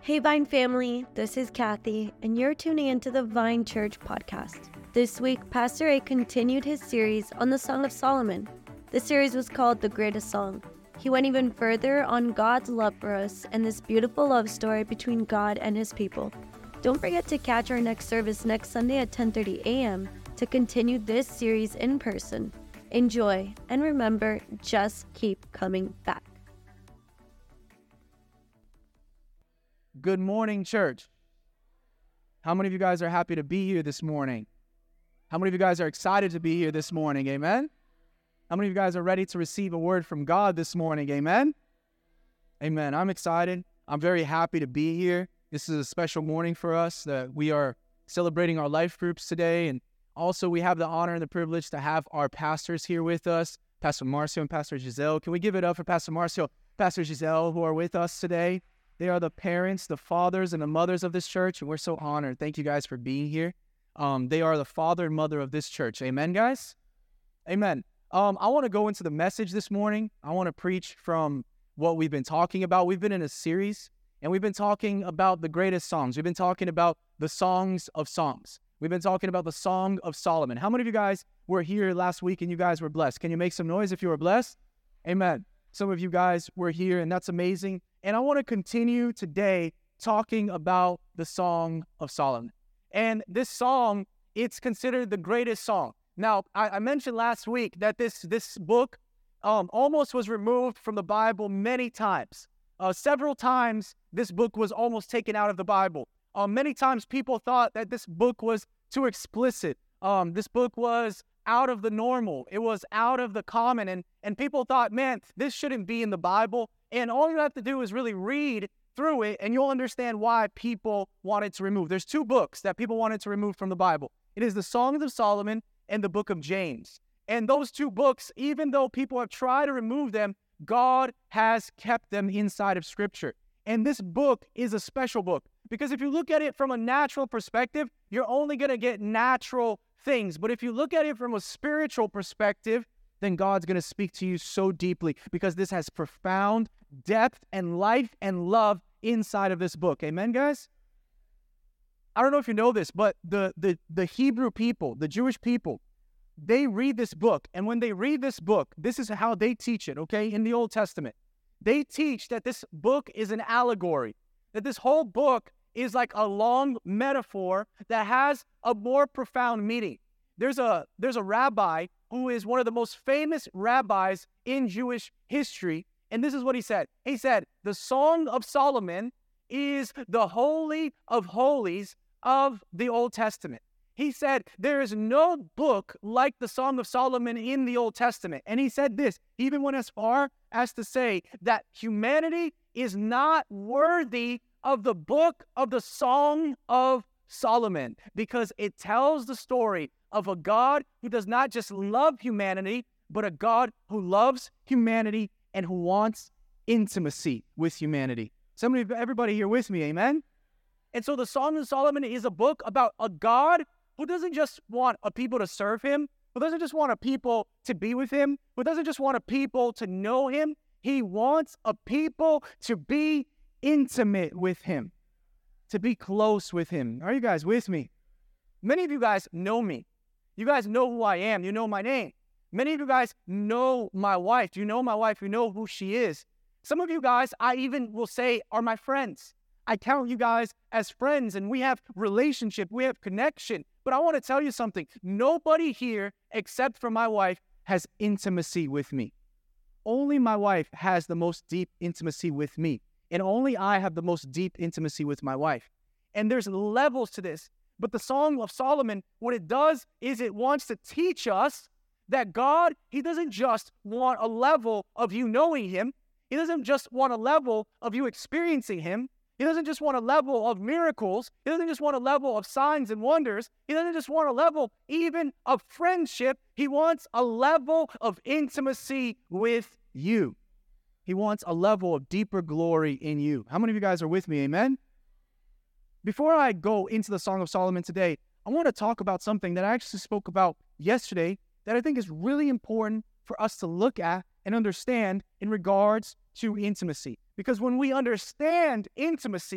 Hey Vine family, this is Kathy, and you're tuning into the Vine Church podcast. This week, Pastor A continued his series on the Song of Solomon. The series was called The Greatest Song. He went even further on God's love for us and this beautiful love story between God and his people. Don't forget to catch our next service next Sunday at 10:30 a.m. to continue this series in person. Enjoy, and remember, just keep coming back. Good morning, church. How many of you guys are happy to be here this morning? How many of you guys are excited to be here this morning? Amen? How many of you guys are ready to receive a word from God this morning? Amen? Amen. I'm excited. I'm very happy to be here. This is a special morning for us that we are celebrating our life groups today. And also we have the honor and the privilege to have our pastors here with us, Pastor Marcio and Pastor Giselle. Can we give it up for Pastor Marcio, Pastor Giselle, who are with us today? They are the parents, the fathers, and the mothers of this church, and we're so honored. Thank you guys for being here. They are the father and mother of this church. Amen, guys? Amen. I want to go into the message this morning. I want to preach from what we've been talking about. We've been in a series, and we've been talking about the greatest songs. We've been talking about the songs of songs. We've been talking about the Song of Solomon. How many of you guys were here last week and you guys were blessed? Can you make some noise if you were blessed? Amen. Some of you guys were here, and that's amazing. And I want to continue today talking about the Song of Solomon. And this song, it's considered the greatest song. Now, I mentioned last week that this book almost was removed from the Bible many times. Several times, this book was almost taken out of the Bible. Many times, people thought that this book was too explicit. This book was out of the normal. It was out of the common. And people thought, man, this shouldn't be in the Bible. And all you have to do is really read through it, and you'll understand why people wanted to remove. There's two books that people wanted to remove from the Bible. It is the Songs of Solomon and the book of James. And those two books, even though people have tried to remove them, God has kept them inside of Scripture. And this book is a special book, because if you look at it from a natural perspective, you're only going to get natural things. But if you look at it from a spiritual perspective, then God's going to speak to you so deeply, because this has profound depth and life and love inside of this book. Amen, guys? I don't know if you know this, but the Hebrew people, the Jewish people, they read this book. And when they read this book, this is how they teach it, okay, in the Old Testament. They teach that this book is an allegory, that this whole book is like a long metaphor that has a more profound meaning. There's a rabbi who is one of the most famous rabbis in Jewish history, and this is what he said. He said, the Song of Solomon is the holy of holies of the Old Testament. He said, there is no book like the Song of Solomon in the Old Testament. And he said this, he even went as far as to say that humanity is not worthy of the book of the Song of Solomon, because it tells the story of a God who does not just love humanity, but a God who loves humanity and who wants intimacy with humanity. Everybody here with me, amen? And so the Song of Solomon is a book about a God who doesn't just want a people to serve him, who doesn't just want a people to be with him, who doesn't just want a people to know him. He wants a people to be intimate with him, to be close with him. Are you guys with me? Many of you guys know me. You guys know who I am. You know my name. Many of you guys know my wife. You know my wife. You know who she is. Some of you guys, I even will say, are my friends. I count you guys as friends, and we have relationship. We have connection. But I want to tell you something. Nobody here, except for my wife, has intimacy with me. Only my wife has the most deep intimacy with me. And only I have the most deep intimacy with my wife. And there's levels to this. But the Song of Solomon, what it does is it wants to teach us that God, he doesn't just want a level of you knowing him. He doesn't just want a level of you experiencing him. He doesn't just want a level of miracles. He doesn't just want a level of signs and wonders. He doesn't just want a level even of friendship. He wants a level of intimacy with you. He wants a level of deeper glory in you. How many of you guys are with me? Amen? Before I go into the Song of Solomon today, I want to talk about something that I actually spoke about yesterday that I think is really important for us to look at and understand in regards to intimacy. Because when we understand intimacy,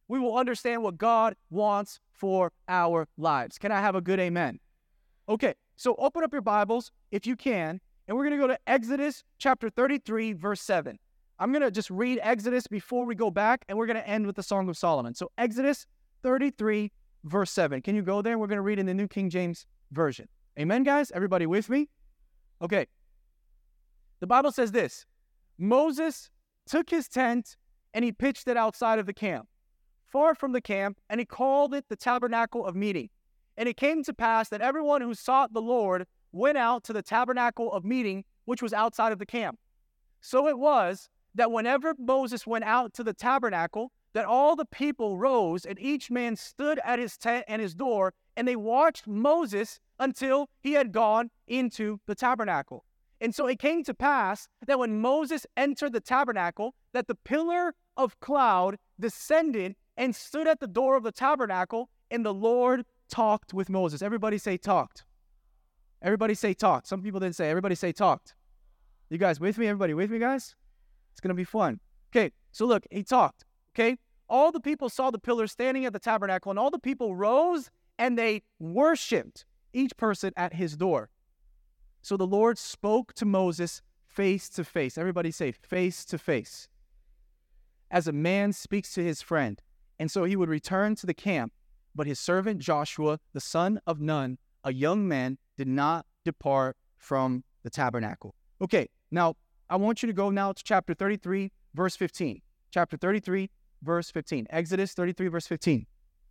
we will understand what God wants for our lives. Can I have a good amen? Okay, so open up your Bibles if you can, and we're going to go to Exodus chapter 33, verse 7. I'm going to just read Exodus before we go back, and we're going to end with the Song of Solomon. So Exodus 33, verse 7. Can you go there? We're going to read in the New King James Version. Amen, guys? Everybody with me? Okay. The Bible says this: Moses took his tent and he pitched it outside of the camp, far from the camp, and he called it the tabernacle of meeting. And it came to pass that everyone who sought the Lord went out to the tabernacle of meeting, which was outside of the camp. So it was that whenever Moses went out to the tabernacle, that all the people rose, and each man stood at his tent and his door, and they watched Moses until he had gone into the tabernacle. And so it came to pass that when Moses entered the tabernacle, that the pillar of cloud descended and stood at the door of the tabernacle, and the Lord talked with Moses. Everybody say talked. Everybody say talked. Some people didn't say. Everybody say talked. You guys with me? Everybody with me, guys? It's going to be fun. Okay, so look, he talked. Okay, all the people saw the pillar standing at the tabernacle, and all the people rose and they worshiped, each person at his door. So the Lord spoke to Moses face to face. Everybody say face to face. As a man speaks to his friend. And so he would return to the camp, but his servant Joshua, the son of Nun, a young man, did not depart from the tabernacle. Okay, now I want you to go now to chapter 33, verse 15. Chapter 33, verse 15. Exodus 33, verse 15.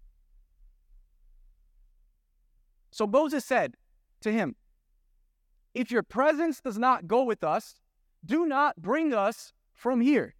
So Moses said to him, if your presence does not go with us, do not bring us from here.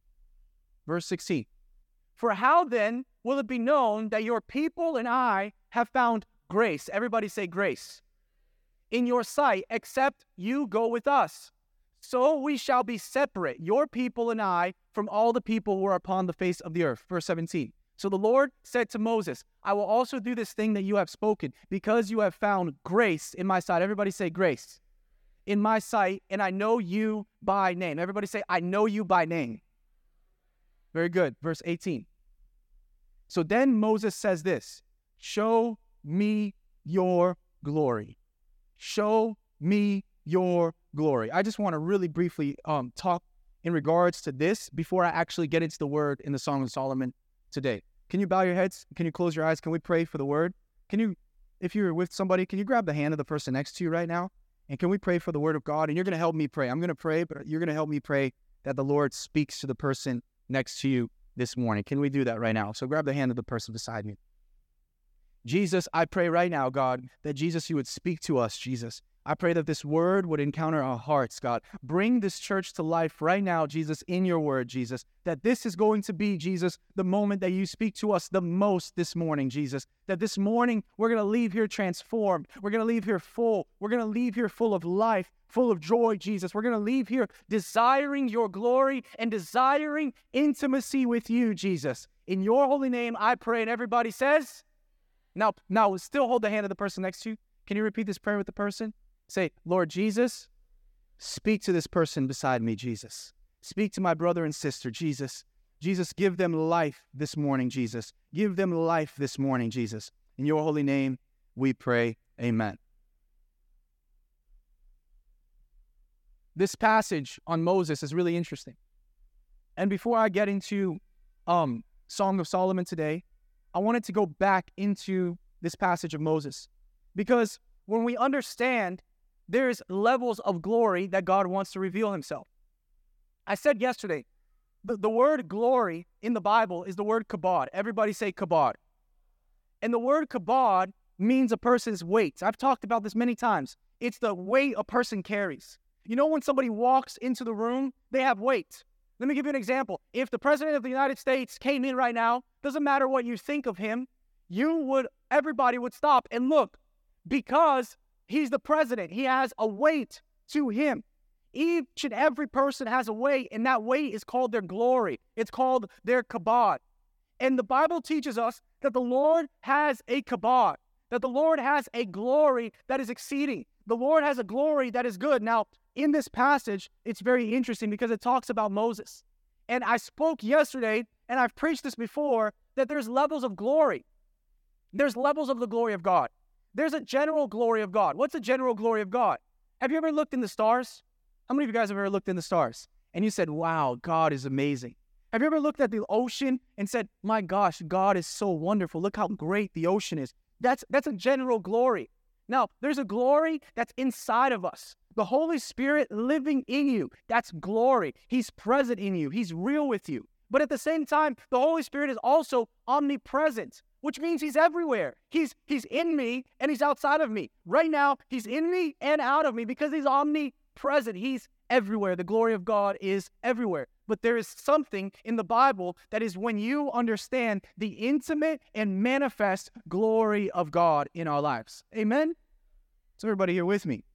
Verse 16. For how then will it be known that your people and I have found grace? Everybody say grace. In your sight, except you go with us. So we shall be separate, your people and I, from all the people who are upon the face of the earth. Verse 17. So the Lord said to Moses, I will also do this thing that you have spoken, because you have found grace in my sight. Everybody say grace. In my sight, and I know you by name. Everybody say, I know you by name. Very good. Verse 18. So then Moses says this, show me your glory. Show me your glory. I just want to really briefly talk in regards to this before I actually get into the word in the Song of Solomon today. Can you bow your heads? Can you close your eyes? Can we pray for the word? Can you, if you're with somebody, can you grab the hand of the person next to you right now? And can we pray for the word of God? And you're going to help me pray. I'm going to pray, but you're going to help me pray that the Lord speaks to the person next to you this morning. Can we do that right now? So grab the hand of the person beside me. Jesus, I pray right now, God, that Jesus, you would speak to us, Jesus. I pray that this word would encounter our hearts, God. Bring this church to life right now, Jesus, in your word, Jesus. That this is going to be, Jesus, the moment that you speak to us the most this morning, Jesus. That this morning we're going to leave here transformed. We're going to leave here full. We're going to leave here full of life, full of joy, Jesus. We're going to leave here desiring your glory and desiring intimacy with you, Jesus. In your holy name, I pray. And everybody says, now still hold the hand of the person next to you. Can you repeat this prayer with the person? Say, Lord Jesus, speak to this person beside me, Jesus. Speak to my brother and sister, Jesus. Jesus, give them life this morning, Jesus. Give them life this morning, Jesus. In your holy name, we pray. Amen. This passage on Moses is really interesting. And before I get into Song of Solomon today, I wanted to go back into this passage of Moses. Because when we understand there's levels of glory that God wants to reveal himself. I said yesterday, the word glory in the Bible is the word kabod. Everybody say kabod. And the word kabod means a person's weight. I've talked about this many times. It's the weight a person carries. You know, when somebody walks into the room, they have weight. Let me give you an example. If the President of the United States came in right now, doesn't matter what you think of him, everybody would stop and look, because he's the president. He has a weight to him. Each and every person has a weight, and that weight is called their glory. It's called their kabod. And the Bible teaches us that the Lord has a kabod, that the Lord has a glory that is exceeding. The Lord has a glory that is good. Now, in this passage, it's very interesting because it talks about Moses. And I spoke yesterday, and I've preached this before, that there's levels of glory. There's levels of the glory of God. There's a general glory of God. What's a general glory of God? Have you ever looked in the stars? How many of you guys have ever looked in the stars? And you said, wow, God is amazing. Have you ever looked at the ocean and said, my gosh, God is so wonderful. Look how great the ocean is. That's a general glory. Now, there's a glory that's inside of us. The Holy Spirit living in you. That's glory. He's present in you. He's real with you. But at the same time, the Holy Spirit is also omnipresent, which means he's everywhere. He's in me and he's outside of me. Right now, he's in me and out of me because he's omnipresent. He's everywhere. The glory of God is everywhere. But there is something in the Bible that is when you understand the intimate and manifest glory of God in our lives. Amen? So everybody here with me.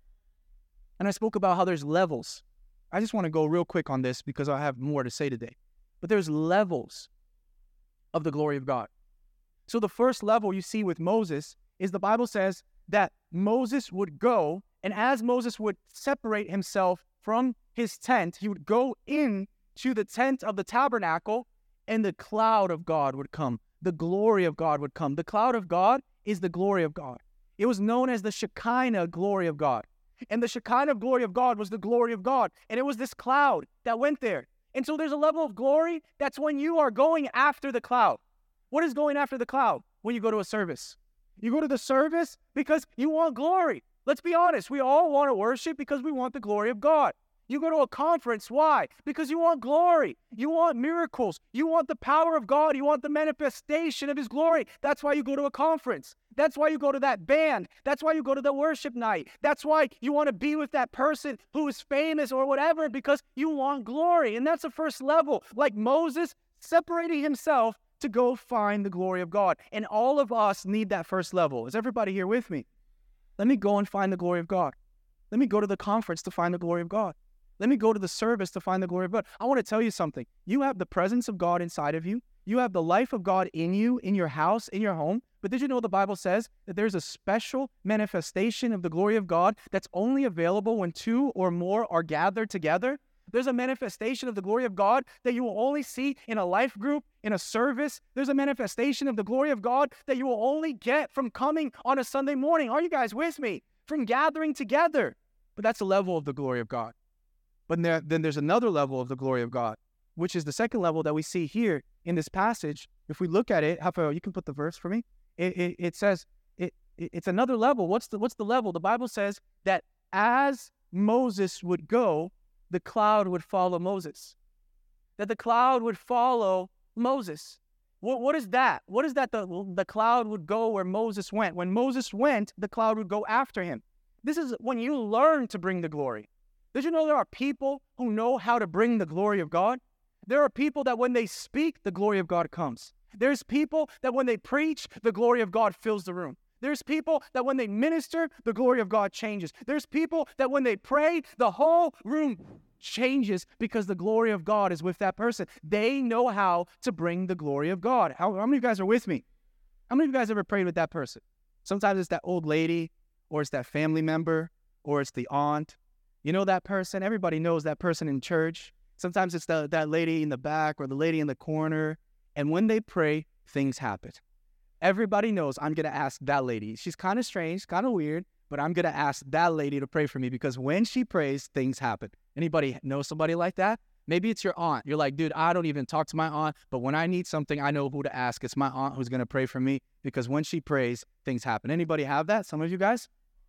And I spoke about how there's levels. I just want to go real quick on this because I have more to say today. But there's levels of the glory of God. So the first level you see with Moses is the Bible says that Moses would go, and as Moses would separate himself from his tent, he would go in to the tent of the tabernacle, and the cloud of God would come. The glory of God would come. The cloud of God is the glory of God. It was known as the Shekinah glory of God. And the Shekinah glory of God was the glory of God. And it was this cloud that went there. And so there's a level of glory that's when you are going after the cloud. What is going after the cloud? When you go to a service. You go to the service because you want glory. Let's be honest. We all want to worship because we want the glory of God. You go to a conference. Why? Because you want glory. You want miracles. You want the power of God. You want the manifestation of his glory. That's why you go to a conference. That's why you go to that band. That's why you go to the worship night. That's why you want to be with that person who is famous or whatever, because you want glory. And that's the first level. Like Moses separating himself to go find the glory of God. And all of us need that first level. Is everybody here with me? Let me go and find the glory of God. Let me go to the conference to find the glory of God. Let me go to the service to find the glory of God. I want to tell you something. You have the presence of God inside of you. You have the life of God in you, in your house, in your home. But did you know the Bible says that there's a special manifestation of the glory of God that's only available when two or more are gathered together? There's a manifestation of the glory of God that you will only see in a life group, in a service. There's a manifestation of the glory of God that you will only get from coming on a Sunday morning. Are you guys with me? From gathering together. But that's a level of the glory of God. But then there's another level of the glory of God, which is the second level that we see here in this passage. If we look at it, Rafael, you can put the verse for me. It says it's another level. What's the level? The Bible says that as Moses would go, the cloud would follow Moses. That the cloud would follow Moses. What is that? What is that the cloud would go where Moses went? When Moses went, the cloud would go after him. This is when you learn to bring the glory. Did you know there are people who know how to bring the glory of God? There are people that when they speak, the glory of God comes. There's people that when they preach, the glory of God fills the room. There's people that when they minister, the glory of God changes. There's people that when they pray, the whole room changes because the glory of God is with that person. They know how to bring the glory of God. How many of you guys are with me? How many of you guys ever prayed with that person? Sometimes it's that old lady, or it's that family member, or it's the aunt. You know that person? Everybody knows that person in church. Sometimes it's that lady in the back or the lady in the corner. And when they pray, things happen. Everybody knows I'm going to ask that lady. She's kind of strange, kind of weird, but I'm going to ask that lady to pray for me because when she prays, things happen. Anybody know somebody like that? Maybe it's your aunt. You're like, dude, I don't even talk to my aunt, but when I need something, I know who to ask. It's my aunt who's going to pray for me because when she prays, things happen. Anybody have that? Some of you guys?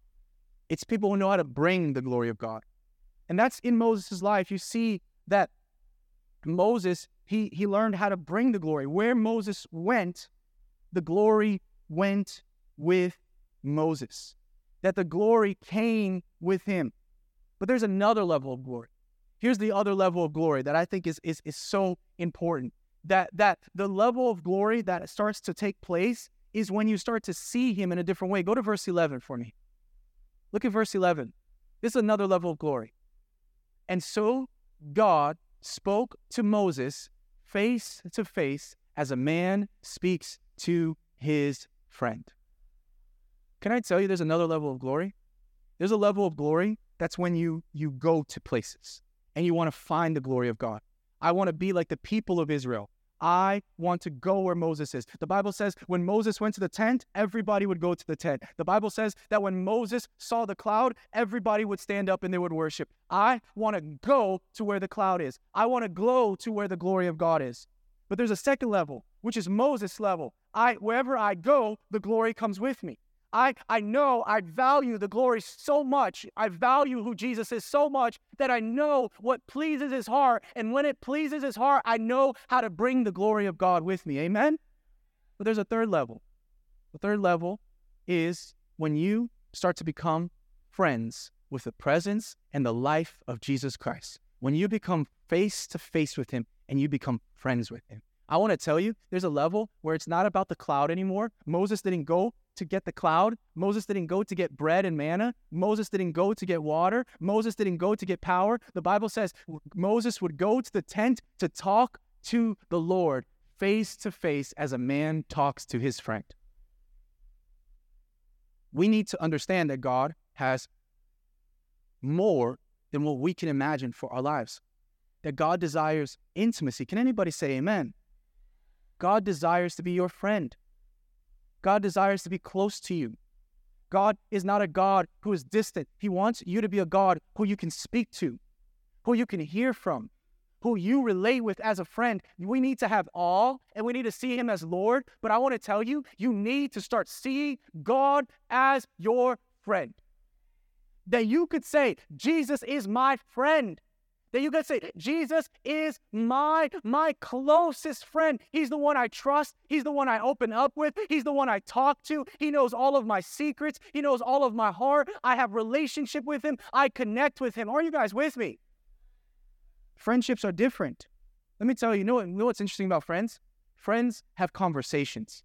It's people who know how to bring the glory of God. And that's in Moses' life. You see that Moses, he learned how to bring the glory. Where Moses went, the glory went with Moses. That the glory came with him. But there's another level of glory. Here's the other level of glory that I think is so important. That the level of glory that starts to take place is when you start to see him in a different way. Go to verse 11 for me. Look at verse 11. This is another level of glory. And so God spoke to Moses face to face as a man speaks to his friend. Can I tell you there's another level of glory? There's a level of glory that's when you go to places and you want to find the glory of God. I want to be like the people of Israel. I want to go where Moses is. The Bible says when Moses went to the tent, everybody would go to the tent. The Bible says that when Moses saw the cloud, everybody would stand up and they would worship. I want to go to where the cloud is. I want to go to where the glory of God is. But there's a second level, which is Moses' level. Wherever I go, the glory comes with me. I know I value the glory so much. I value who Jesus is so much that I know what pleases his heart. And when it pleases his heart, I know how to bring the glory of God with me. Amen? But there's a third level. The third level is when you start to become friends with the presence and the life of Jesus Christ. When you become face to face with him and you become friends with him. I want to tell you, there's a level where it's not about the cloud anymore. Moses didn't go to get the cloud. Moses didn't go to get bread and manna. Moses didn't go to get water. Moses didn't go to get power. The Bible says Moses would go to the tent to talk to the Lord face to face as a man talks to his friend. We need to understand that God has more than what we can imagine for our lives. That God desires intimacy. Can anybody say amen? God desires to be your friend. God desires to be close to you. God is not a God who is distant. He wants you to be a God who you can speak to, who you can hear from, who you relate with as a friend. We need to have awe and we need to see him as Lord. But I want to tell you, you need to start seeing God as your friend. That you could say, Jesus is my friend. That you could say, Jesus is my closest friend. He's the one I trust. He's the one I open up with. He's the one I talk to. He knows all of my secrets. He knows all of my heart. I have relationship with him. I connect with him. Are you guys with me? Friendships are different. Let me tell you, you know what's interesting about friends? Friends have conversations.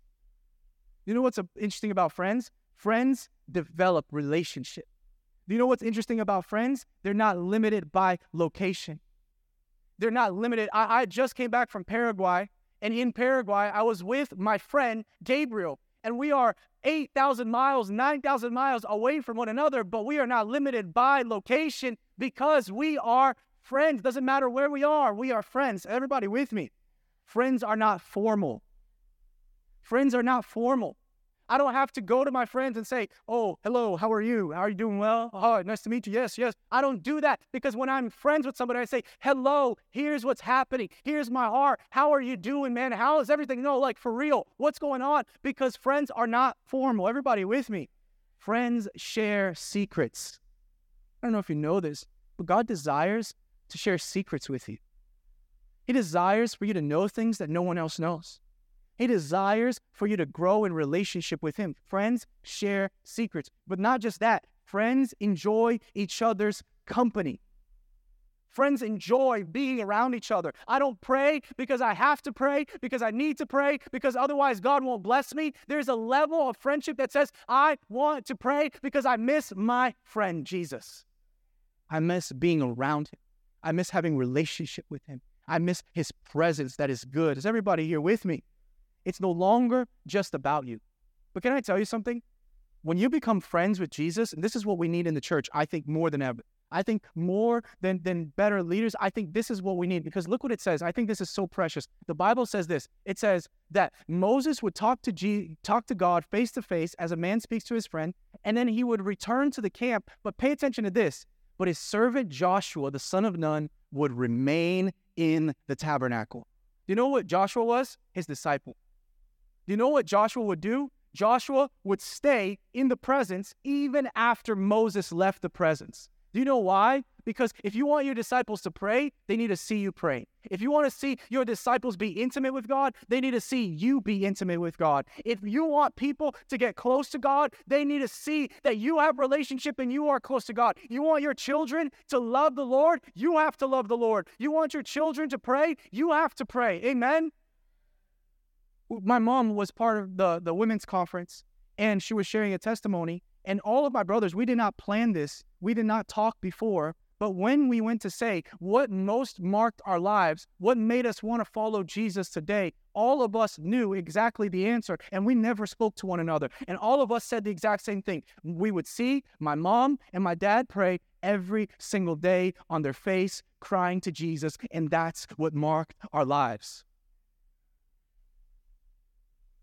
You know what's interesting about friends? Friends develop relationship. Do you know what's interesting about friends? They're not limited by location. They're not limited. I just came back from Paraguay, and in Paraguay, I was with my friend Gabriel, and we are 8,000 miles, 9,000 miles away from one another, but we are not limited by location because we are friends. Doesn't matter where we are friends. Everybody with me? Friends are not formal. Friends are not formal. I don't have to go to my friends and say, oh, hello, how are you? How are you doing well? Oh, nice to meet you. Yes, yes. I don't do that because when I'm friends with somebody, I say, hello, here's what's happening. Here's my heart. How are you doing, man? How is everything? No, like for real. What's going on? Because friends are not formal. Everybody with me? Friends share secrets. I don't know if you know this, but God desires to share secrets with you. He desires for you to know things that no one else knows. He desires for you to grow in relationship with him. Friends share secrets. But not just that. Friends enjoy each other's company. Friends enjoy being around each other. I don't pray because I have to pray, because I need to pray, because otherwise God won't bless me. There's a level of friendship that says, I want to pray because I miss my friend Jesus. I miss being around him. I miss having relationship with him. I miss his presence that is good. Is everybody here with me? It's no longer just about you. But can I tell you something? When you become friends with Jesus, and this is what we need in the church, I think more than ever. I think more than better leaders, I think this is what we need. Because look what it says. I think this is so precious. The Bible says this. It says that Moses would talk to God face to face as a man speaks to his friend, and then he would return to the camp. But pay attention to this. But his servant Joshua, the son of Nun, would remain in the tabernacle. Do you know what Joshua was? His disciple. Do you know what Joshua would do? Joshua would stay in the presence even after Moses left the presence. Do you know why? Because if you want your disciples to pray, they need to see you pray. If you want to see your disciples be intimate with God, they need to see you be intimate with God. If you want people to get close to God, they need to see that you have relationship and you are close to God. You want your children to love the Lord, you have to love the Lord. You want your children to pray, you have to pray. Amen? My mom was part of the women's conference, and she was sharing a testimony. And all of my brothers, we did not plan this. We did not talk before. But when we went to say what most marked our lives, what made us want to follow Jesus today, all of us knew exactly the answer, and we never spoke to one another. And all of us said the exact same thing. We would see my mom and my dad pray every single day on their face, crying to Jesus, and that's what marked our lives.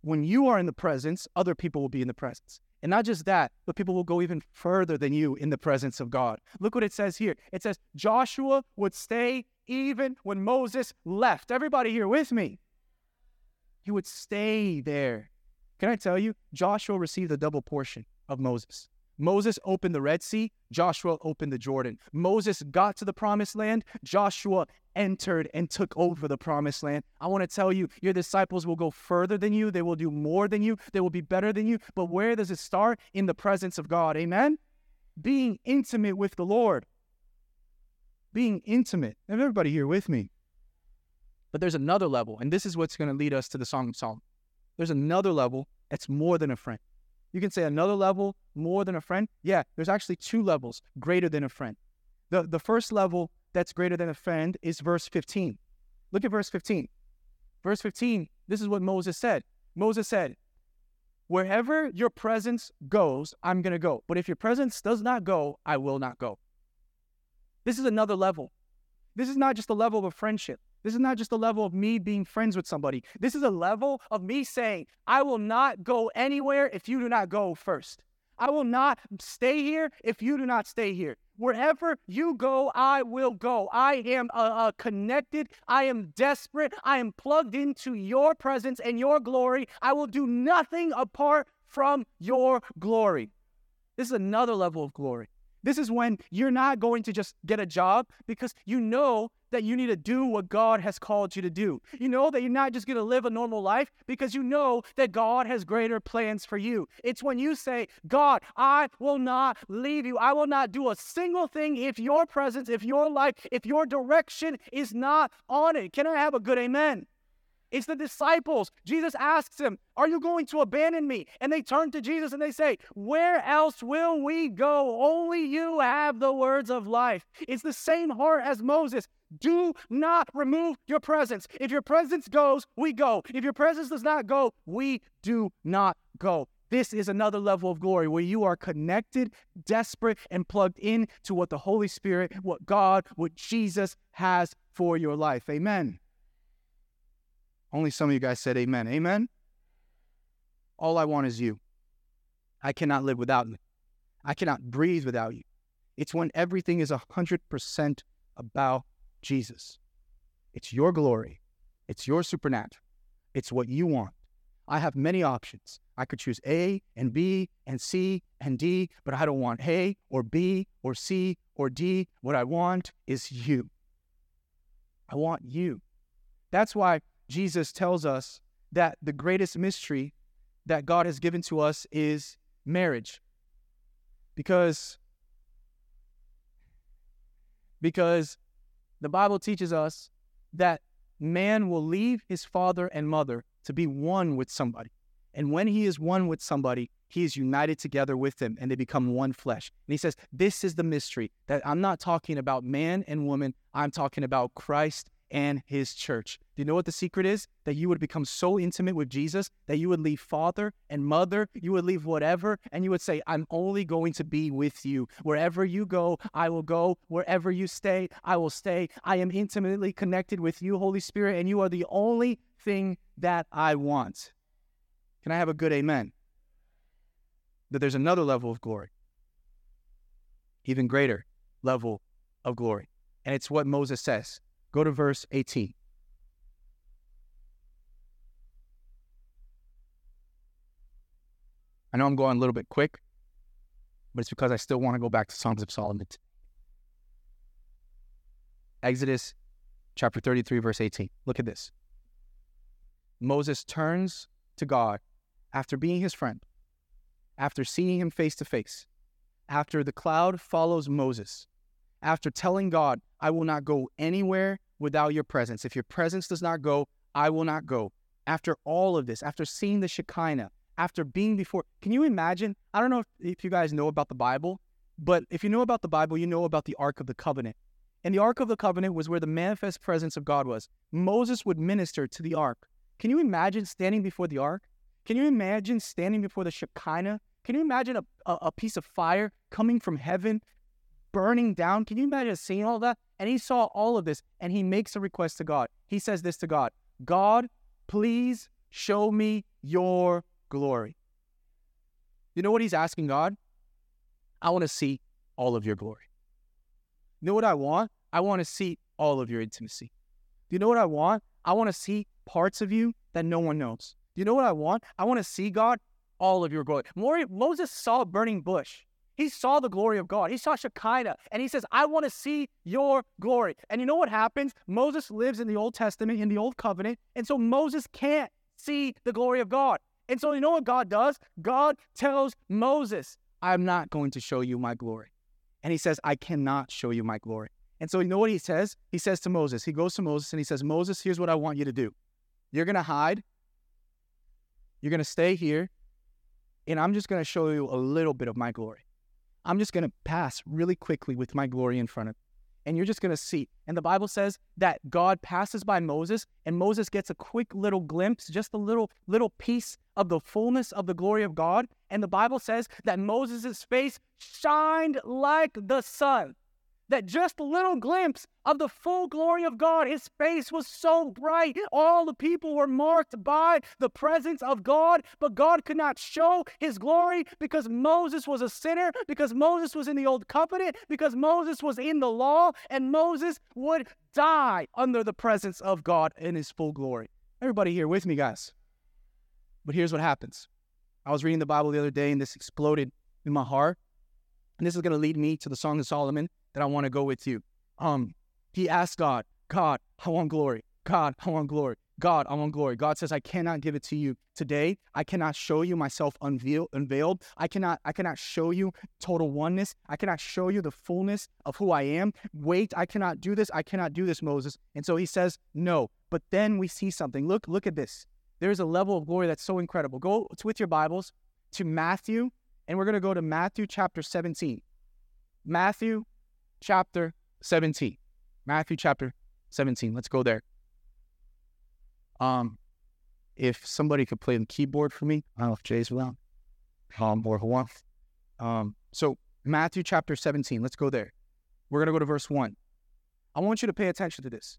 when you are in the presence, other people will be in the presence. And not just that, but people will go even further than you in the presence of God. Look what it says here. It says, Joshua would stay even when Moses left. Everybody here with me? He would stay there. Can I tell you, Joshua received a double portion of Moses. Moses opened the Red Sea, Joshua opened the Jordan. Moses got to the promised land, Joshua entered and took over the promised land. I want to tell you, your disciples will go further than you. They will do more than you. They will be better than you. But where does it start? In the presence of God. Amen? Being intimate with the Lord. Being intimate. Everybody here with me? But there's another level, and this is what's going to lead us to the Song of Solomon. There's another level that's more than a friend. You can say another level, more than a friend. Yeah, there's actually two levels, greater than a friend. The first level that's greater than a friend is verse 15. Look at verse 15. Verse 15, this is what Moses said. Moses said, wherever your presence goes, I'm going to go. But if your presence does not go, I will not go. This is another level. This is not just a level of a friendship. This is not just a level of me being friends with somebody. This is a level of me saying, I will not go anywhere if you do not go first. I will not stay here if you do not stay here. Wherever you go, I will go. I am connected. I am desperate. I am plugged into your presence and your glory. I will do nothing apart from your glory. This is another level of glory. This is when you're not going to just get a job because you know that you need to do what God has called you to do. You know that you're not just going to live a normal life because you know that God has greater plans for you. It's when you say, God, I will not leave you. I will not do a single thing if your presence, if your life, if your direction is not on it. Can I have a good amen? It's the disciples. Jesus asks them, are you going to abandon me? And they turn to Jesus and they say, where else will we go? Only you have the words of life. It's the same heart as Moses. Do not remove your presence. If your presence goes, we go. If your presence does not go, we do not go. This is another level of glory where you are connected, desperate, and plugged in to what the Holy Spirit, what God, what Jesus has for your life. Amen. Only some of you guys said amen. Amen? All I want is you. I cannot live without you. I cannot breathe without you. It's when everything is 100% about Jesus. It's your glory. It's your supernatural. It's what you want. I have many options. I could choose A and B and C and D, but I don't want A or B or C or D. What I want is you. I want you. That's why Jesus tells us that the greatest mystery that God has given to us is marriage. Because the Bible teaches us that man will leave his father and mother to be one with somebody. And when he is one with somebody, he is united together with them and they become one flesh. And he says, this is the mystery, that I'm not talking about man and woman. I'm talking about Christ and his church. Do you know what the secret is? That you would become so intimate with Jesus that you would leave father and mother, you would leave whatever, and you would say, I'm only going to be with you. Wherever you go, I will go. Wherever you stay, I will stay. I am intimately connected with you, Holy Spirit, and you are the only thing that I want. Can I have a good amen? That there's another level of glory, even greater level of glory. And it's what Moses says. Go to verse 18. I know I'm going a little bit quick, but it's because I still want to go back to Songs of Solomon. Exodus chapter 33, verse 18. Look at this. Moses turns to God after being his friend, after seeing him face to face, after the cloud follows Moses, after telling God, I will not go anywhere without your presence. If your presence does not go, I will not go. After all of this, after seeing the Shekinah, after being before, can you imagine? I don't know if you guys know about the Bible, but if you know about the Bible, you know about the Ark of the Covenant. And the Ark of the Covenant was where the manifest presence of God was. Moses would minister to the Ark. Can you imagine standing before the Ark? Can you imagine standing before the Shekinah? Can you imagine a piece of fire coming from heaven, burning down? Can you imagine seeing all that? And he saw all of this, and he makes a request to God. He says this to God, God, please show me your glory. You know what he's asking God? I want to see all of your glory. You know what I want? I want to see all of your intimacy. Do you know what I want? I want to see parts of you that no one knows. Do you know what I want? I want to see, God, all of your glory. Moses saw a burning bush. He saw the glory of God. He saw Shekinah, and he says, I want to see your glory. And you know what happens? Moses lives in the Old Testament, in the Old Covenant, and so Moses can't see the glory of God. And so you know what God does? God tells Moses, I'm not going to show you my glory. And he says, I cannot show you my glory. And so you know what he says? He says to Moses, he goes to Moses and he says, Moses, here's what I want you to do. You're going to hide. You're going to stay here. And I'm just going to show you a little bit of my glory. I'm just going to pass really quickly with my glory in front of you. And you're just going to see. And the Bible says that God passes by Moses, and Moses gets a quick little glimpse, just a little piece of the fullness of the glory of God. And the Bible says that Moses' face shined like the sun. That just a little glimpse of the full glory of God, his face was so bright. All the people were marked by the presence of God, but God could not show his glory because Moses was a sinner, because Moses was in the old covenant, because Moses was in the law, and Moses would die under the presence of God in his full glory. Everybody here with me, guys? But here's what happens. I was reading the Bible the other day, and this exploded in my heart. And this is going to lead me to the Song of Solomon that I want to go with you. He asked God, I want glory. God, I want glory. God, I want glory. God says, I cannot give it to you today. I cannot show you myself unveiled. I cannot show you total oneness. I cannot show you the fullness of who I am. Wait, I cannot do this. I cannot do this, Moses. And so he says, no. But then we see something. Look at this. There's a level of glory that's so incredible. Go with your Bibles to Matthew, and we're going to go to Matthew chapter 17. Matthew chapter 17. Matthew chapter 17. Let's go there. If somebody could play the keyboard for me. I don't know if Jay's around. Or Juan. So Matthew chapter 17. Let's go there. We're going to go to verse 1. I want you to pay attention to this.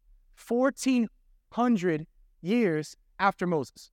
1,400 years after Moses.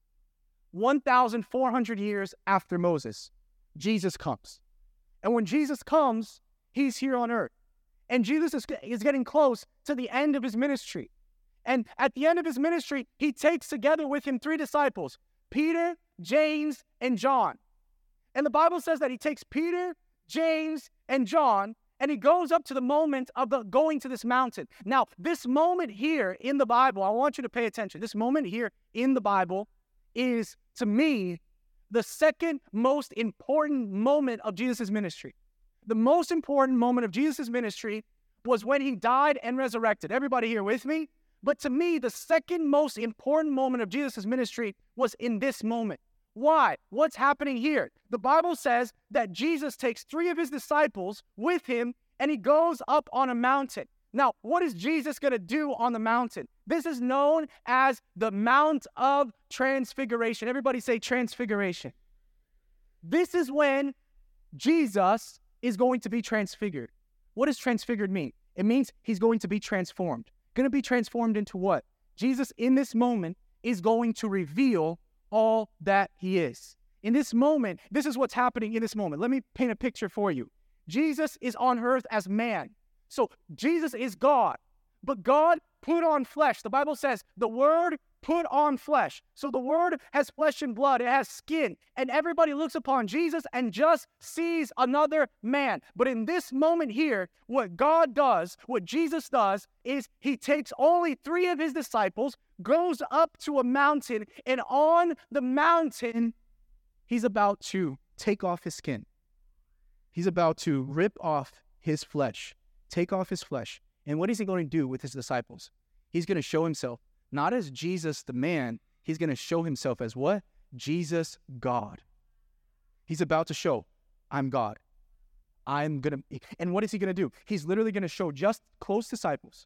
1,400 years after Moses, Jesus comes. And when Jesus comes, he's here on earth. And Jesus is getting close to the end of his ministry. And at the end of his ministry, he takes together with him 3 disciples, Peter, James, and John. And the Bible says that he takes Peter, James, and John, and he goes up to the moment of going to this mountain. Now, this moment here in the Bible, I want you to pay attention. This moment here in the Bible is, to me, the second most important moment of Jesus' ministry. The most important moment of Jesus' ministry was when he died and resurrected. Everybody here with me? But to me, the second most important moment of Jesus' ministry was in this moment. Why? What's happening here? The Bible says that Jesus takes 3 of his disciples with him and he goes up on a mountain. Now, what is Jesus going to do on the mountain? This is known as the Mount of Transfiguration. Everybody say transfiguration. This is when Jesus is going to be transfigured. What does transfigured mean? It means he's going to be transformed. Going to be transformed into what? Jesus in this moment is going to reveal all that he is. In this moment, this is what's happening in this moment. Let me paint a picture for you. Jesus is on earth as man. So Jesus is God, but God put on flesh. The Bible says the Word put on flesh. So the Word has flesh and blood. It has skin. And everybody looks upon Jesus and just sees another man. But in this moment here, what God does, what Jesus does, is he takes only 3 of his disciples, goes up to a mountain, and on the mountain, he's about to take off his skin. He's about to rip off his flesh, take off his flesh. And what is he going to do with his disciples? He's going to show himself not as Jesus the man. He's going to show himself as what? Jesus God. He's about to show, I'm God. And what is he going to do? He's literally going to show just close disciples.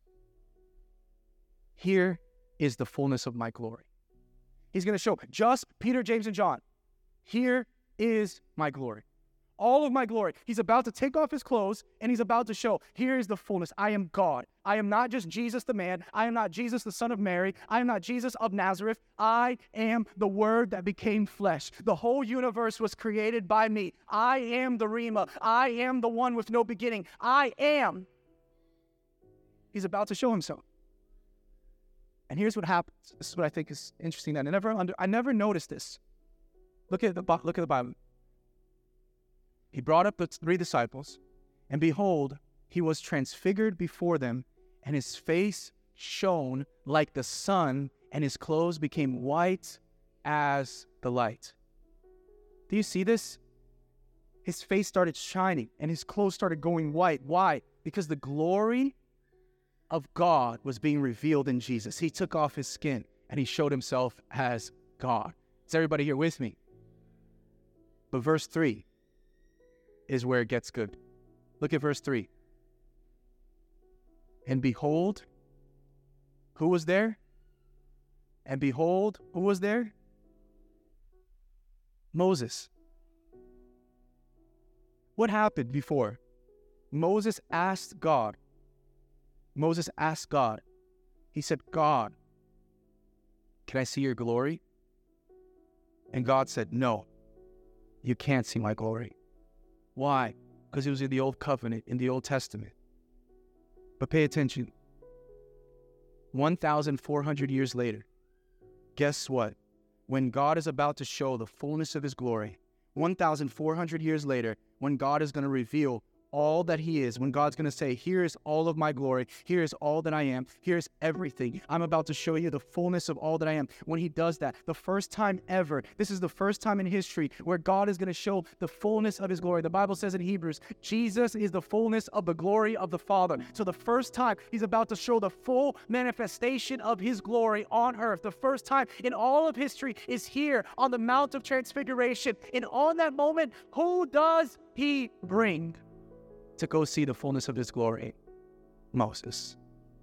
Here is the fullness of my glory. He's going to show just Peter, James, and John. Here is my glory. all of my glory. He's about to take off his clothes, and he's about to show, here is the fullness. I am God. I am not just Jesus the man. I am not Jesus the son of Mary. I am not Jesus of Nazareth. I am the Word that became flesh. The whole universe was created by me. I am the Rima. I am the one with no beginning. I am. He's about to show himself. And here's what happens. This is what I think is interesting. I never noticed this. Look at the Bible. He brought up the 3 disciples, and behold, he was transfigured before them, and his face shone like the sun, and his clothes became white as the light. Do you see this? His face started shining, and his clothes started going white. Why? Because the glory of God was being revealed in Jesus. He took off his skin, and he showed himself as God. Is everybody here with me? But verse 3 is where it gets good. Look at verse 3. And behold, who was there? And behold, who was there? Moses. What happened before? Moses asked God. He said, God, can I see your glory? And God said, no, you can't see my glory. Why? Because it was in the Old Covenant, in the Old Testament. But pay attention. 1,400 years later, guess what? When God is about to show the fullness of his glory, 1,400 years later, when God is going to reveal all that he is, when God's going to say, here is all of my glory, here is all that I am, here's everything. I'm about to show you the fullness of all that I am. When he does that, the first time ever, this is the first time in history where God is going to show the fullness of his glory. The Bible says in Hebrews, Jesus is the fullness of the glory of the Father. So the first time he's about to show the full manifestation of his glory on earth, the first time in all of history is here on the Mount of Transfiguration. And on that moment, who does he bring to go see the fullness of his glory? Moses.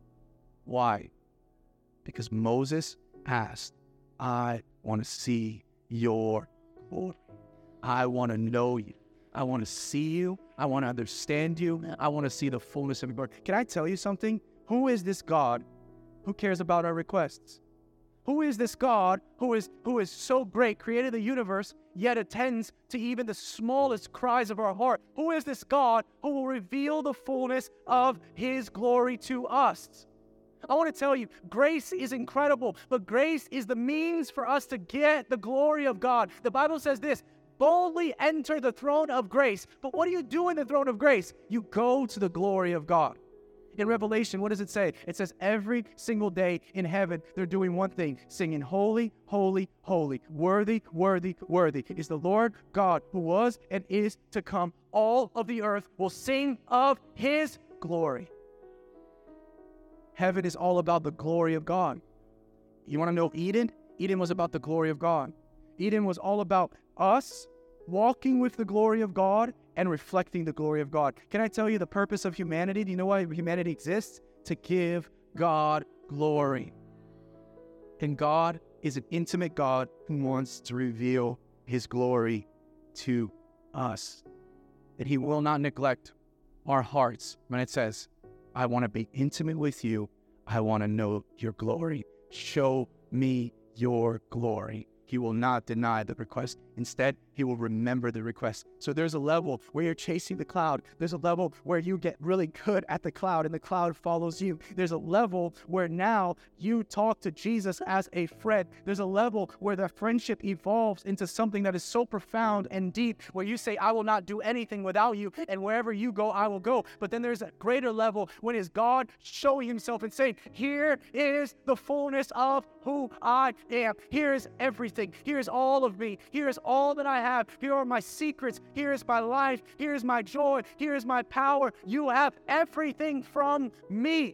Why? Because Moses asked, I want to see your glory. I want to know you. I want to see you. I want to understand you. I want to see the fullness of your glory. Can I tell you something? Who is this God who cares about our requests? Who is this God who is so great, created the universe, yet attends to even the smallest cries of our heart? Who is this God who will reveal the fullness of his glory to us? I want to tell you, grace is incredible, but grace is the means for us to get the glory of God. The Bible says this, boldly enter the throne of grace. But what do you do in the throne of grace? You go to the glory of God. In Revelation, what does it say? It says every single day in heaven, they're doing one thing, singing, holy, holy, holy, worthy, worthy, worthy is the Lord God who was and is to come. All of the earth will sing of his glory. Heaven is all about the glory of God. You want to know Eden? Eden was about the glory of God. Eden was all about us walking with the glory of God and reflecting the glory of God. Can I tell you the purpose of humanity? Do you know why humanity exists? To give God glory. And God is an intimate God who wants to reveal his glory to us. And he will not neglect our hearts when it says, I want to be intimate with you. I want to know your glory. Show me your glory. He will not deny the request. Instead, he will remember the request. So there's a level where you're chasing the cloud. There's a level where you get really good at the cloud and the cloud follows you. There's a level where now you talk to Jesus as a friend. There's a level where the friendship evolves into something that is so profound and deep where you say, I will not do anything without you, and wherever you go, I will go. But then there's a greater level when it's God showing himself and saying, here is the fullness of who I am. Here is everything. Here is all of me. Here is all that I have. Here are my secrets. Here is my life. Here is my joy. Here is my power. You have everything from me.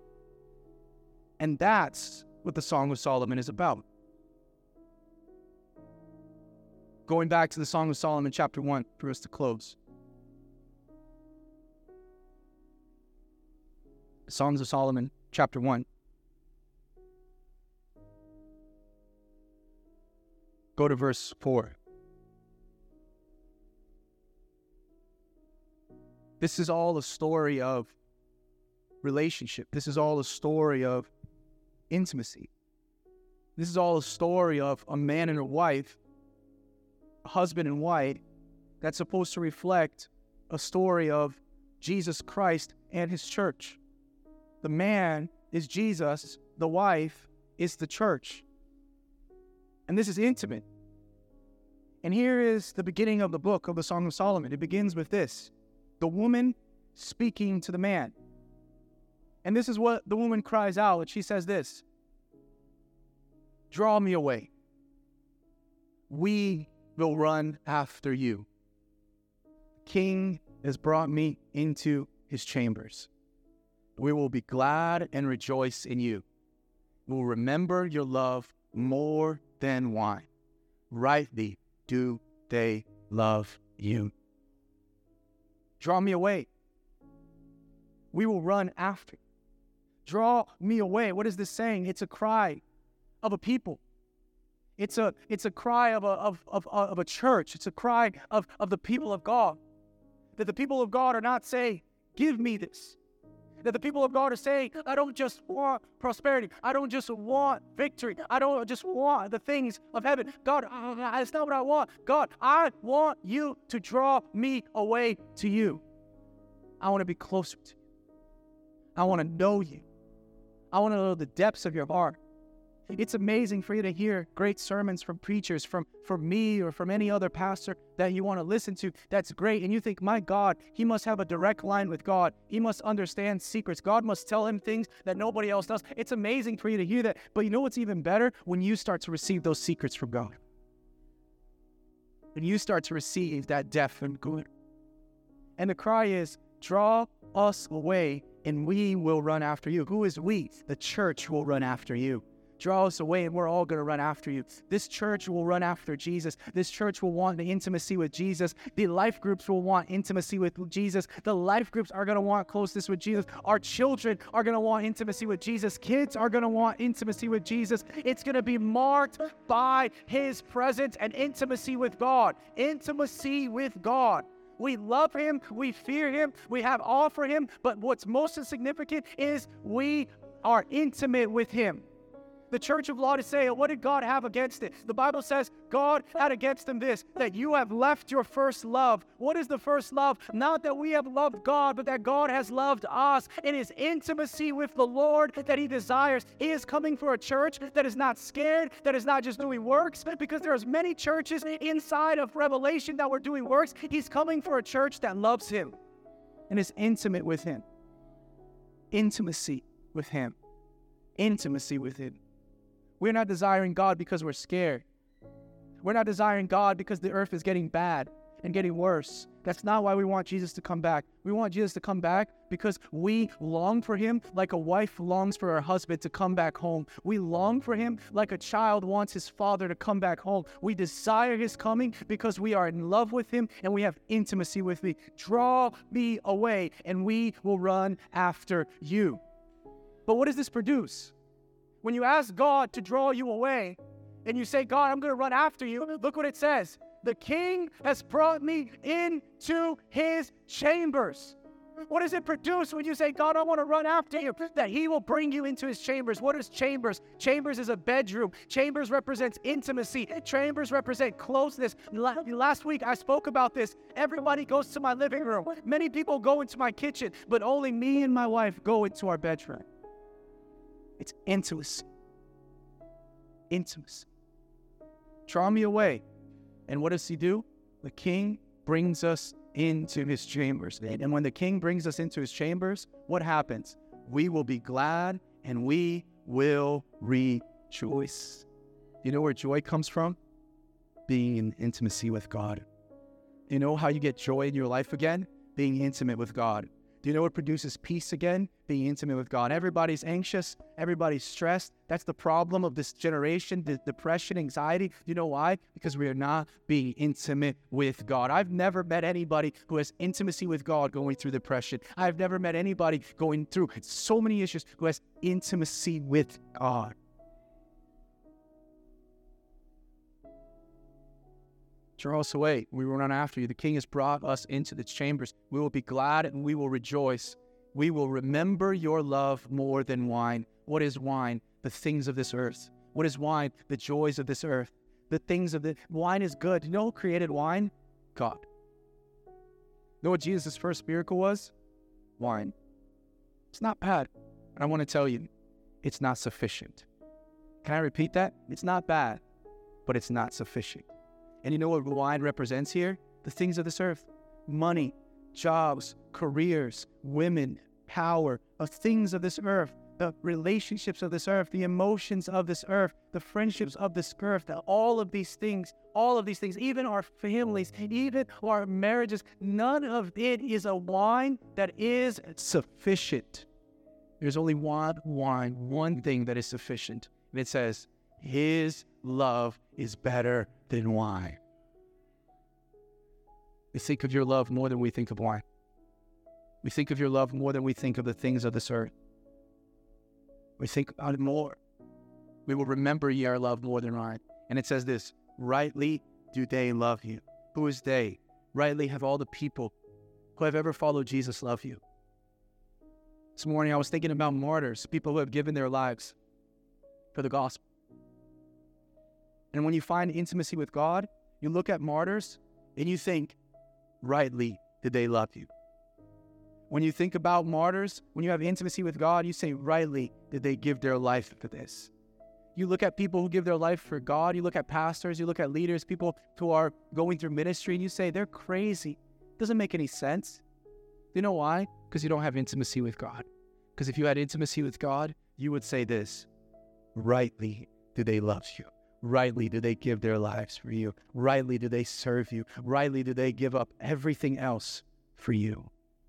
And that's what the Song of Solomon is about. Going back to the Song of Solomon, chapter 1, for us to close. Songs of Solomon, chapter 1. Go to verse 4. This is all a story of relationship. This is all a story of intimacy. This is all a story of a man and a wife, a husband and wife, that's supposed to reflect a story of Jesus Christ and his church. The man is Jesus, the wife is the church. And this is intimate. And here is the beginning of the book of the Song of Solomon. It begins with this: the woman speaking to the man. And this is what the woman cries out. And she says this: draw me away. We will run after you. The king has brought me into his chambers. We will be glad and rejoice in you. We will remember your love more than wine. Rightly do they love you. Draw me away. We will run after you. Draw me away. What is this saying? It's a cry of a people. It's a cry of a church. It's a cry of the people of God. That the people of God are not saying, give me this. That the people of God are saying, I don't just want prosperity. I don't just want victory. I don't just want the things of heaven. God, that's not what I want. God, I want you to draw me away to you. I want to be closer to you. I want to know you. I want to know the depths of your heart. It's amazing for you to hear great sermons from preachers, from me or from any other pastor that you want to listen to. That's great. And you think, my God, he must have a direct line with God. He must understand secrets. God must tell him things that nobody else does. It's amazing for you to hear that. But you know what's even better? When you start to receive those secrets from God. When you start to receive that depth and good. And the cry is, draw us away and we will run after you. Who is we? The church will run after you. Draw us away and we're all going to run after you. This church will run after Jesus. This church will want the intimacy with Jesus. The life groups will want intimacy with Jesus. The life groups are going to want closeness with Jesus. Our children are going to want intimacy with Jesus. Kids are going to want intimacy with Jesus. It's going to be marked by his presence and intimacy with God. Intimacy with God. We love him. We fear him. We have awe for him. But what's most significant is we are intimate with him. The church of Laodicea, what did God have against it? The Bible says God had against them this, that you have left your first love. What is the first love? Not that we have loved God, but that God has loved us. It is intimacy with the Lord that he desires. He is coming for a church that is not scared, that is not just doing works, because there's many churches inside of Revelation that were doing works. He's coming for a church that loves him and is intimate with him. Intimacy with him. Intimacy with him. We're not desiring God because we're scared. We're not desiring God because the earth is getting bad and getting worse. That's not why we want Jesus to come back. We want Jesus to come back because we long for him like a wife longs for her husband to come back home. We long for him like a child wants his father to come back home. We desire his coming because we are in love with him and we have intimacy with him. Draw me away and we will run after you. But what does this produce? When you ask God to draw you away and you say, God, I'm going to run after you, look what it says. The king has brought me into his chambers. What does it produce when you say, God, I want to run after you? That he will bring you into his chambers. What is chambers? Chambers is a bedroom. Chambers represents intimacy. Chambers represent closeness. Last week I spoke about this. Everybody goes to my living room. Many people go into my kitchen, but only me and my wife go into our bedroom. It's intimacy. Intimacy. Draw me away. And what does he do? The king brings us into his chambers. And when the king brings us into his chambers, what happens? We will be glad and we will rejoice. You know where joy comes from? Being in intimacy with God. You know how you get joy in your life again? Being intimate with God. Do you know what produces peace again? Being intimate with God. Everybody's anxious. Everybody's stressed. That's the problem of this generation, the depression, anxiety. Do you know why? Because we are not being intimate with God. I've never met anybody who has intimacy with God going through depression. I've never met anybody going through so many issues who has intimacy with God. Draw us away. We will run after you. The King has brought us into the chambers. We will be glad and we will rejoice. We will remember your love more than wine. What is wine? The things of this earth. What is wine? The joys of this earth. The things of the... Wine is good. You know who created wine? God. You know what Jesus' first miracle was? Wine. It's not bad. And I want to tell you, it's not sufficient. Can I repeat that? It's not bad, but it's not sufficient. And you know what wine represents here? The things of this earth. Money, jobs, careers, women, power, the things of this earth, the relationships of this earth, the emotions of this earth, the friendships of this earth, all of these things, even our families, even our marriages, none of it is a wine that is sufficient. There's only one wine, one thing that is sufficient. And it says, His love is better than wine. We think of your love more than we think of wine. We think of your love more than we think of the things of this earth. We think about it more. We will remember ye our love more than wine. And it says this, rightly do they love you. Who is they? Rightly have all the people who have ever followed Jesus love you. This morning I was thinking about martyrs, people who have given their lives for the gospel. And when you find intimacy with God, you look at martyrs and you think, rightly did they love you. When you think about martyrs, when you have intimacy with God, you say, rightly did they give their life for this. You look at people who give their life for God, you look at pastors, you look at leaders, people who are going through ministry, and you say, they're crazy. It doesn't make any sense. You know why? Because you don't have intimacy with God. Because if you had intimacy with God, you would say this, rightly do they love you. Rightly do they give their lives for you. Rightly do they serve you. Rightly do they give up everything else for you.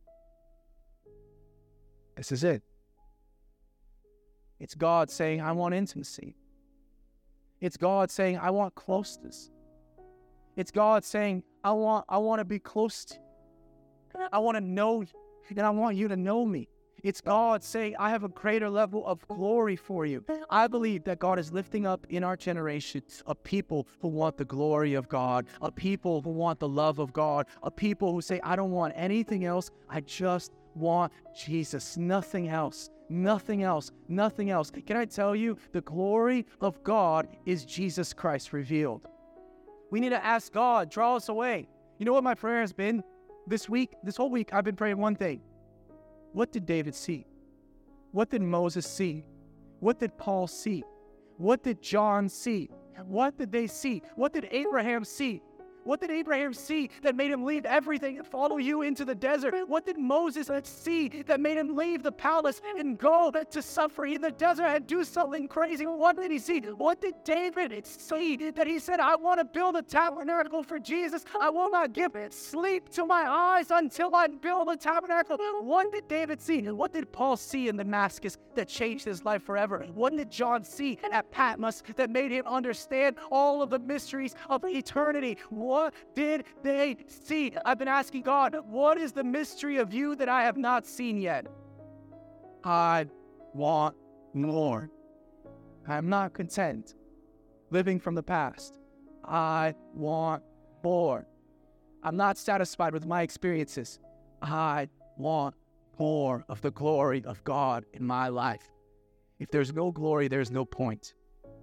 This is it. It's God saying, I want intimacy. It's God saying, I want closeness. It's God saying, I want to be close to you. I want to know you, and I want you to know me. It's God saying, I have a greater level of glory for you. I believe that God is lifting up in our generation a people who want the glory of God, a people who want the love of God, a people who say, I don't want anything else. I just want Jesus. Nothing else. Nothing else. Nothing else. Can I tell you, the glory of God is Jesus Christ revealed. We need to ask God, draw us away. You know what my prayer has been this week? This whole week, I've been praying one thing. What did David see? What did Moses see? What did Paul see? What did John see? What did they see? What did Abraham see? What did Abraham see that made him leave everything and follow you into the desert? What did Moses see that made him leave the palace and go to suffer in the desert and do something crazy? What did he see? What did David see that he said, I want to build a tabernacle for Jesus. I will not give sleep to my eyes until I build a tabernacle. What did David see? What did Paul see in Damascus that changed his life forever? What did John see at Patmos that made him understand all of the mysteries of eternity? What did they see? I've been asking God, what is the mystery of you that I have not seen yet? I want more. I'm not content living from the past. I want more. I'm not satisfied with my experiences. I want more of the glory of God in my life. If there's no glory, there's no point.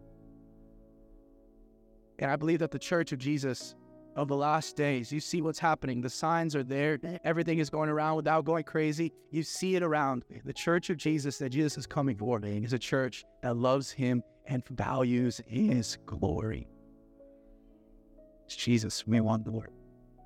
And I believe that the Church of Jesus of the last days, you see what's happening. The signs are there. Everything is going around without going crazy. You see it around. The Church of Jesus that Jesus is coming for is a church that loves him and values his glory. It's Jesus. We want the Lord.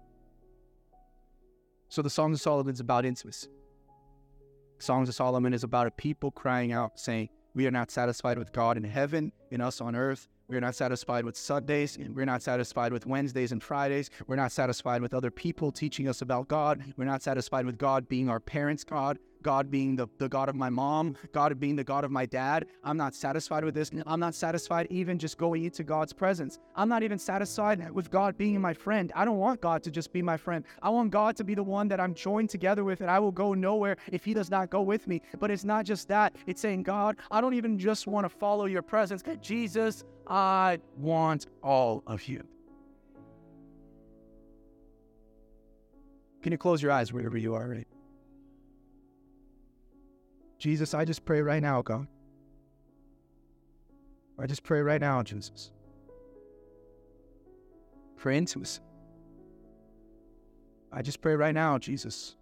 So the Song of Solomon is about intimacy. Songs of Solomon is about a people crying out, saying, we are not satisfied with God in heaven, in us on earth. We're not satisfied with Sundays. We're not satisfied with Wednesdays and Fridays. We're not satisfied with other people teaching us about God. We're not satisfied with God being our parents' God, God being the God of my mom, God being the God of my dad. I'm not satisfied with this. I'm not satisfied even just going into God's presence. I'm not even satisfied with God being my friend. I don't want God to just be my friend. I want God to be the one that I'm joined together with, and I will go nowhere if he does not go with me. But it's not just that. It's saying, God, I don't even just want to follow your presence. Jesus, I want all of you. Can you close your eyes wherever you are, right? Jesus, I just pray right now, God. I just pray right now, Jesus, for intimacy. I just pray right now, Jesus,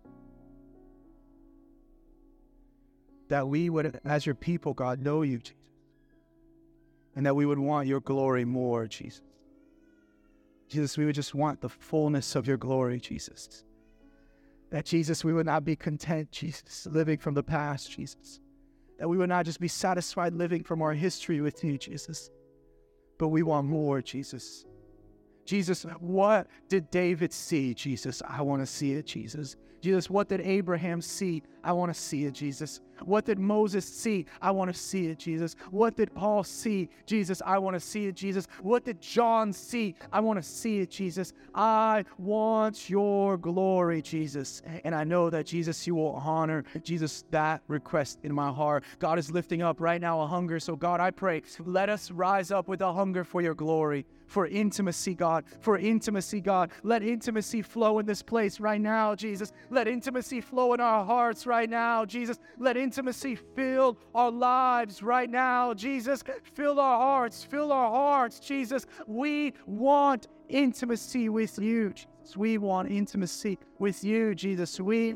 that we would, as your people, God, know you, Jesus, and that we would want your glory more, Jesus. Jesus, we would just want the fullness of your glory, Jesus. That, Jesus, we would not be content, Jesus, living from the past, Jesus. That we would not just be satisfied living from our history with you, Jesus, but we want more, Jesus. Jesus, what did David see, Jesus? I want to see it, Jesus. Jesus, what did Abraham see? I want to see it, Jesus. What did Moses see? I want to see it, Jesus. What did Paul see? Jesus, I want to see it, Jesus. What did John see? I want to see it, Jesus. I want your glory, Jesus. And I know that, Jesus, you will honor, Jesus, that request in my heart. God is lifting up right now a hunger. So, God, I pray, let us rise up with a hunger for your glory, for intimacy, God, for intimacy, God. Let intimacy flow in this place right now, Jesus. Let intimacy flow in our hearts right now, Jesus. Let intimacy fill our lives right now, Jesus. Fill our hearts, Jesus. We want intimacy with you, Jesus. We want intimacy with you, Jesus. We